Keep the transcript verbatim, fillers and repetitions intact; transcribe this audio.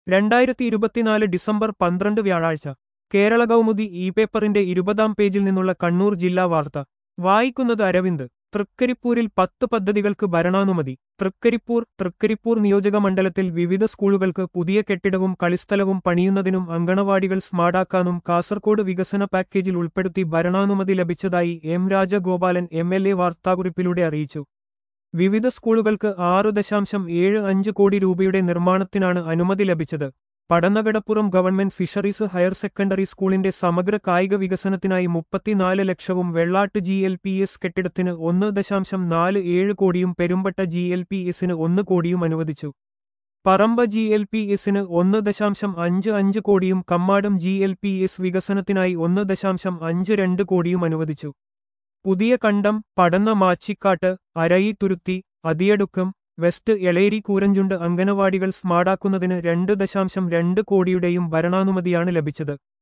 രണ്ടായിരത്തി ഇരുപത്തിനാല് ഡിസംബർ പന്ത്രണ്ട് വ്യാഴാഴ്ച കേരള കൗമുദി ഇ പേപ്പറിന്റെ ഇരുപതാം പേജിൽ നിന്നുള്ള കണ്ണൂർ ജില്ലാ വാർത്ത വായിക്കുന്നത് അരവിന്ദ്. തൃക്കരിപ്പൂരിൽ പത്ത് പദ്ധതികൾക്ക് ഭരണാനുമതി. തൃക്കരിപ്പൂർ തൃക്കരിപ്പൂർ നിയോജക മണ്ഡലത്തിൽ വിവിധ സ്കൂളുകൾക്ക് പുതിയ കെട്ടിടവും കളിസ്ഥലവും പണിയുന്നതിനും അങ്കണവാടികൾ സ്മാർട്ടാക്കാനും കാസർകോട് വികസന പാക്കേജിൽ ഉൾപ്പെടുത്തി ഭരണാനുമതി ലഭിച്ചതായി M Rajagopalan M L A വാർത്താക്കുറിപ്പിലൂടെ അറിയിച്ചു. വിവിധ സ്കൂളുകൾക്ക് ആറ് ദശാംശം ഏഴ് അഞ്ച് കോടി രൂപയുടെ നിർമ്മാണത്തിനാണ് അനുമതി ലഭിച്ചത്. Padannakadappuram government fisheries higher secondary സ്കൂളിന്റെ സമഗ്ര കായിക വികസനത്തിനായി മുപ്പത്തിനാല് ലക്ഷവും Vellatt G L P S കെട്ടിടത്തിന് ഒന്ന് ദശാംശം നാല് ഏഴ് കോടിയും പെരുമ്പട്ട ജി എൽ പി എസിന് ഒന്ന് കോടിയും അനുവദിച്ചു. പറമ്പ ജി എൽ പി എസിന് ഒന്ന് ദശാംശം അഞ്ച് അഞ്ച് കോടിയും Kammadam G L P S വികസനത്തിനായി ഒന്ന് ദശാംശം അഞ്ച് രണ്ട് കോടിയും അനുവദിച്ചു. പുതിയ കണ്ടം, പടന്ന മാച്ചിക്കാട്ട്, അരയിത്തുരുത്തി, അതിയടുക്കം, വെസ്റ്റ് എളേരി കൂരഞ്ചുണ്ട് അങ്കനവാടികൾ സ്മാർട്ടാക്കുന്നതിന് രണ്ട് ദശാംശം രണ്ട് കോടിയുടെയും ഭരണാനുമതിയാണ് ലഭിച്ചത്.